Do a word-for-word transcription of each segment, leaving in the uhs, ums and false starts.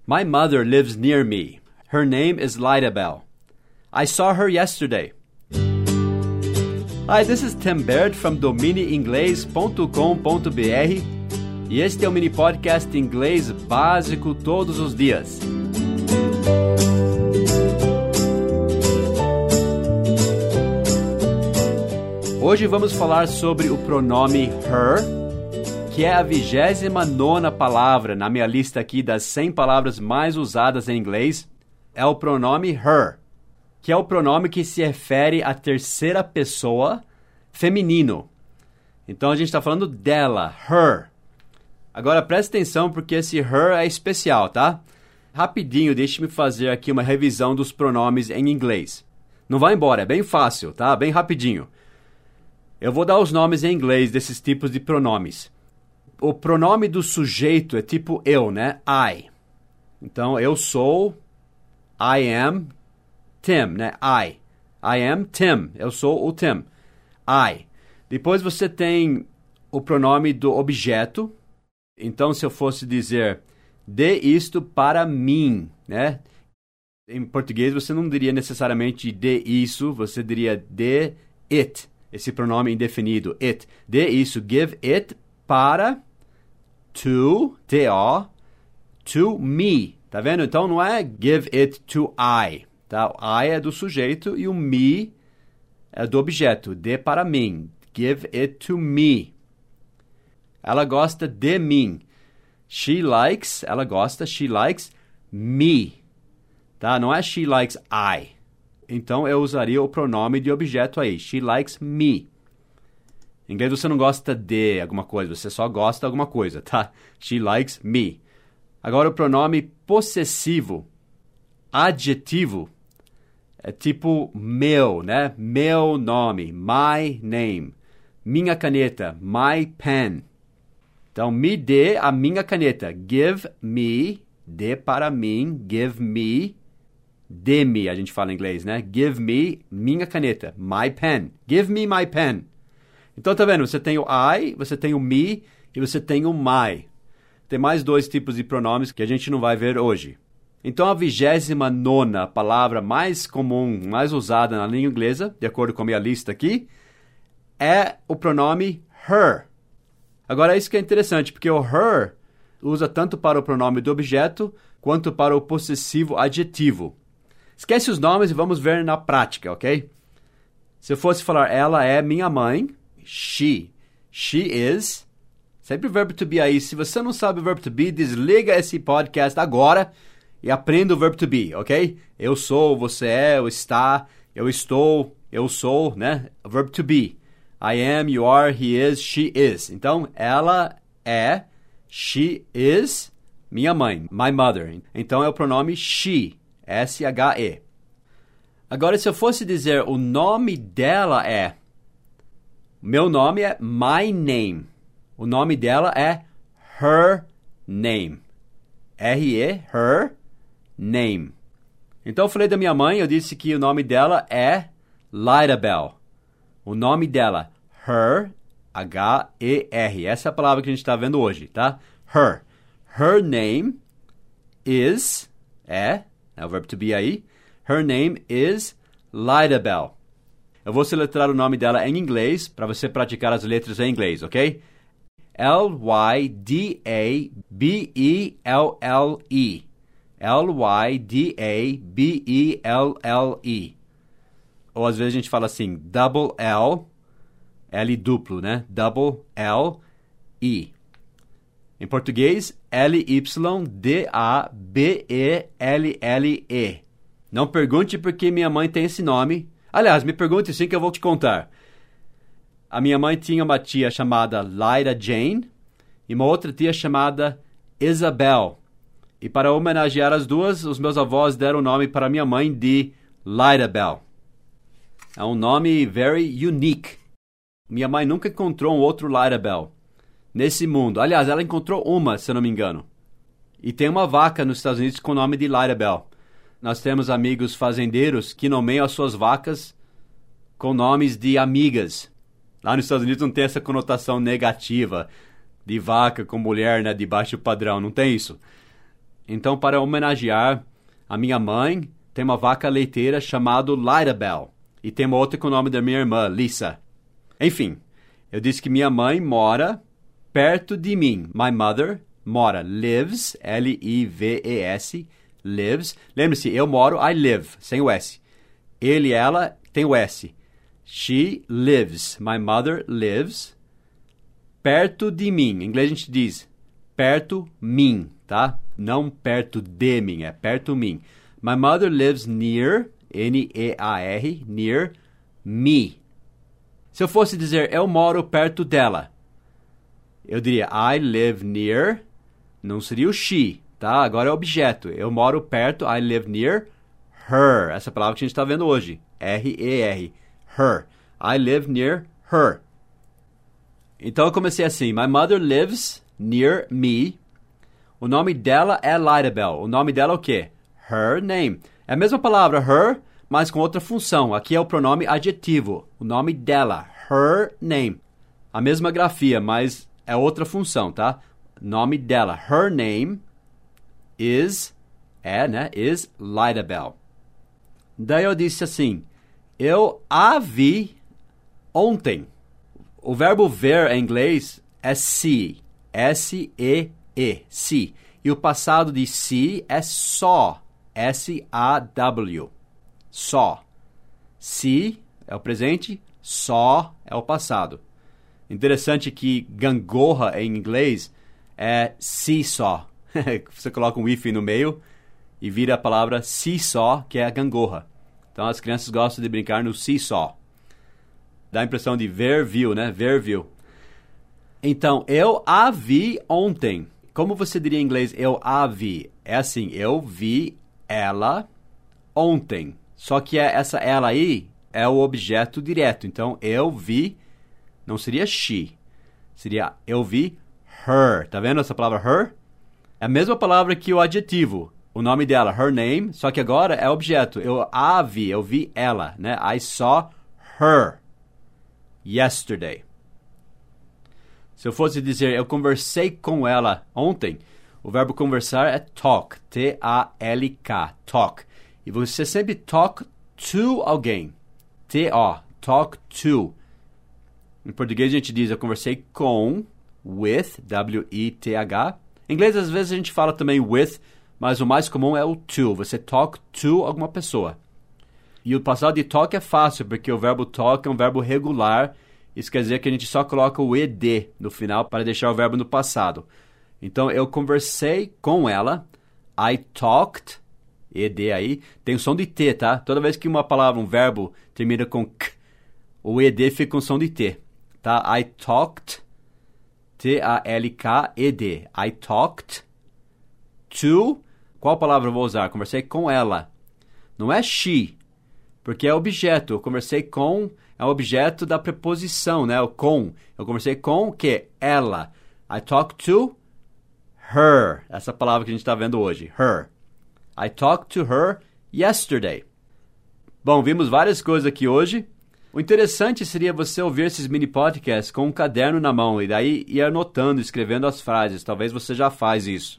My mother lives near me. Her name is Lidabel. I saw her yesterday. Hi, this is Tim Baird from domini inglês ponto com ponto b r e este é o mini podcast inglês básico todos os dias. Hoje vamos falar sobre o pronome her, que é a vigésima nona palavra na minha lista aqui das cem palavras mais usadas em inglês. É o pronome her, que é o pronome que se refere à terceira pessoa feminino. Então a gente está falando dela, her. Agora presta atenção porque esse her é especial, tá? Rapidinho, deixe-me fazer aqui uma revisão dos pronomes em inglês. Não vai embora, é bem fácil, tá? Bem rapidinho. Eu vou dar os nomes em inglês desses tipos de pronomes. O pronome do sujeito é tipo eu, né? I. Então, eu sou, I am Tim, né? I. I am Tim. Eu sou o Tim. I. Depois você tem o pronome do objeto. Então, se eu fosse dizer, dê isto para mim, né? Em português, você não diria necessariamente dê isso, você diria dê it. Esse pronome indefinido, it. Dê isso, give it para, to, T-O, to me. Tá vendo? Então não é give it to I. Tá? O I é do sujeito e o me é do objeto. Dê para mim. Give it to me. Ela gosta de mim. She likes, ela gosta, she likes me. Tá? Não é she likes I. Então, eu usaria o pronome de objeto aí. She likes me. Em inglês, você não gosta de alguma coisa. Você só gosta de alguma coisa, tá? She likes me. Agora, o pronome possessivo. Adjetivo. É tipo meu, né? Meu nome. My name. Minha caneta. My pen. Então, me dê a minha caneta. Give me. Dê para mim. Give me. Dê-me, a gente fala em inglês, né? Give me, minha caneta. My pen. Give me my pen. Então, tá vendo? Você tem o I, você tem o me e você tem o my. Tem mais dois tipos de pronomes que a gente não vai ver hoje. Então, a vigésima nona palavra mais comum, mais usada na língua inglesa, de acordo com a minha lista aqui, é o pronome her. Agora, isso que é interessante, porque o her usa tanto para o pronome do objeto quanto para o possessivo adjetivo. Esquece os nomes e vamos ver na prática, ok? Se eu fosse falar, ela é minha mãe, she. She is. Sempre o verbo to be aí. Se você não sabe o verbo to be, desliga esse podcast agora e aprenda o verbo to be, ok? Eu sou, você é, eu está, eu estou, eu sou, né? O verbo to be. I am, you are, he is, she is. Então, ela é, she is, minha mãe, my mother. Então, é o pronome she. S H E. Agora, se eu fosse dizer o nome dela é... Meu nome é my name. O nome dela é her name. R E, her name. Então, eu falei da minha mãe, eu disse que o nome dela é Lidabel. O nome dela, her, H E R. Essa é a palavra que a gente está vendo hoje, tá? Her. Her name is... É... É o verbo to be aí. Her name is Lidabel. Eu vou soletrar o nome dela em inglês para você praticar as letras em inglês, ok? L Y D A B E L L E. L Y D A B E L L E. Ou às vezes a gente fala assim, double L, L duplo, né? Double L E. Em português, L Y D A B E L L E. Não pergunte por que minha mãe tem esse nome. Aliás, me pergunte sim que eu vou te contar. A minha mãe tinha uma tia chamada Lida Jane e uma outra tia chamada Isabel. E para homenagear as duas, os meus avós deram o nome para minha mãe de Lidabel. É um nome very unique. Minha mãe nunca encontrou um outro Lidabel nesse mundo. Aliás, ela encontrou uma, se eu não me engano. E tem uma vaca nos Estados Unidos com o nome de Lidabel. Nós temos amigos fazendeiros que nomeiam as suas vacas com nomes de amigas. Lá nos Estados Unidos não tem essa conotação negativa de vaca com mulher, né, de baixo padrão. Não tem isso. Então, para homenagear a minha mãe, tem uma vaca leiteira chamada Lidabelle. E tem uma outra com o nome da minha irmã, Lisa. Enfim, eu disse que minha mãe mora perto de mim. My mother mora, lives, L I V E S, lives. Lembre-se, eu moro, I live, sem o S. Ele e ela tem o S. She lives, my mother lives, perto de mim. Em inglês a gente diz perto mim, tá? Não perto de mim, é perto mim. My mother lives near, N E A R, near me. Se eu fosse dizer eu moro perto dela, eu diria I live near, não seria o she, tá? Agora é objeto. Eu moro perto, I live near her. Essa palavra que a gente está vendo hoje, R E R, her. I live near her. Então eu comecei assim, my mother lives near me. O nome dela é Lidabelle. O nome dela é o quê? Her name. É a mesma palavra, her, mas com outra função. Aqui é o pronome adjetivo. O nome dela, her name. A mesma grafia, mas é outra função, tá? Nome dela, her name is, é, né? Is Lidabelle. Daí eu disse assim, eu a vi ontem. O verbo ver em inglês é see, S E E, see. E o passado de see é saw, S A W, saw. See é o presente, saw é o passado. Interessante que gangorra em inglês é seesaw. Você coloca um hífen no meio e vira a palavra seesaw, que é a gangorra. Então as crianças gostam de brincar no seesaw. Dá a impressão de ver, viu, né? Ver, viu. Então, eu a vi ontem. Como você diria em inglês, eu a vi? É assim, eu vi ela ontem. Só que é essa ela aí é o objeto direto. Então, eu vi, não seria she. Seria, eu vi her. Tá vendo essa palavra her? É a mesma palavra que o adjetivo. O nome dela, her name, só que agora é objeto. Eu a vi, eu vi ela, né? I saw her yesterday. Se eu fosse dizer, eu conversei com ela ontem, o verbo conversar é talk, T A L K, talk. E você sempre talk to alguém, T O, talk to. Em português a gente diz, eu conversei com, with, W I T H. Em inglês às vezes a gente fala também with, mas o mais comum é o to, você talk to alguma pessoa. E o passado de talk é fácil, porque o verbo talk é um verbo regular. Isso quer dizer que a gente só coloca o ed no final para deixar o verbo no passado. Então, eu conversei com ela. I talked. Ed aí. Tem o som de T, tá? Toda vez que uma palavra, um verbo, termina com k, o ed fica com som de T. Tá? I talked. T A L K E D. I talked to. Qual palavra eu vou usar? Conversei com ela. Não é she, porque é objeto. Eu conversei com... é o objeto da preposição, né? O com. Eu conversei com o quê? Ela. I talked to her. Essa palavra que a gente está vendo hoje. Her. I talked to her yesterday. Bom, vimos várias coisas aqui hoje. O interessante seria você ouvir esses mini podcasts com um caderno na mão e daí ir anotando, escrevendo as frases. Talvez você já faz isso.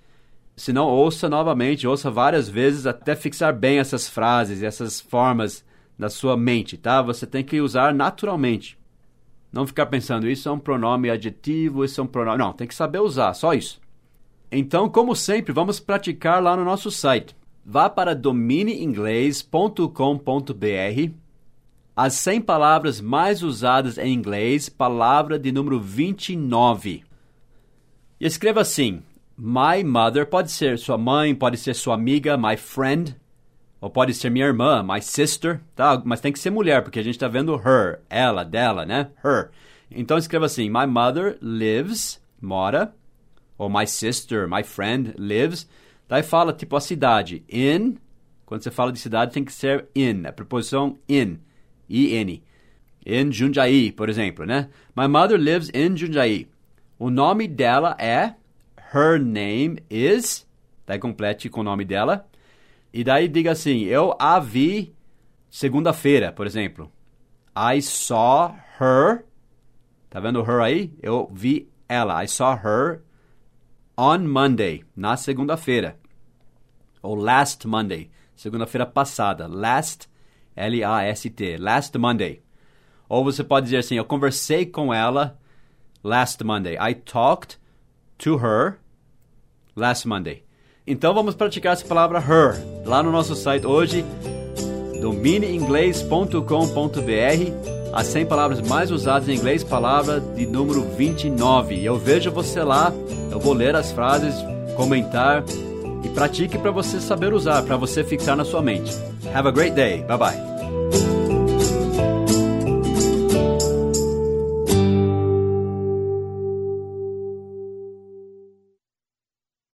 Se não, ouça novamente, ouça várias vezes até fixar bem essas frases e essas formas da sua mente, tá? Você tem que usar naturalmente. Não ficar pensando, isso é um pronome adjetivo, isso é um pronome... Não, tem que saber usar, só isso. Então, como sempre, vamos praticar lá no nosso site. Vá para domine inglês ponto com ponto b r. As cem palavras mais usadas em inglês, palavra de número vinte e nove. E escreva assim, my mother, pode ser sua mãe, pode ser sua amiga, my friend... Ou pode ser minha irmã, my sister, tá? Mas tem que ser mulher, porque a gente está vendo her, ela, dela, né? Her. Então escreva assim, my mother lives, mora, ou my sister, my friend lives. Daí fala tipo a cidade, in, quando você fala de cidade tem que ser in, a preposição in, I N. In Jundiaí, por exemplo, né? My mother lives in Jundiaí. O nome dela é, her name is, daí complete com o nome dela. E daí diga assim, eu a vi segunda-feira, por exemplo. I saw her. Tá vendo her aí? Eu vi ela. I saw her On Monday, na segunda-feira. Ou last Monday, segunda-feira passada. Last, L A S T, last Monday. Ou você pode dizer assim, eu conversei com ela last Monday. I talked to her last Monday. Então vamos praticar essa palavra her lá no nosso site hoje, domine inglês ponto com ponto b r. As cem palavras mais usadas em inglês, palavra de número vinte e nove. Eu vejo você lá, eu vou ler as frases, comentar e pratique para você saber usar, para você fixar na sua mente. Have a great day. Bye bye.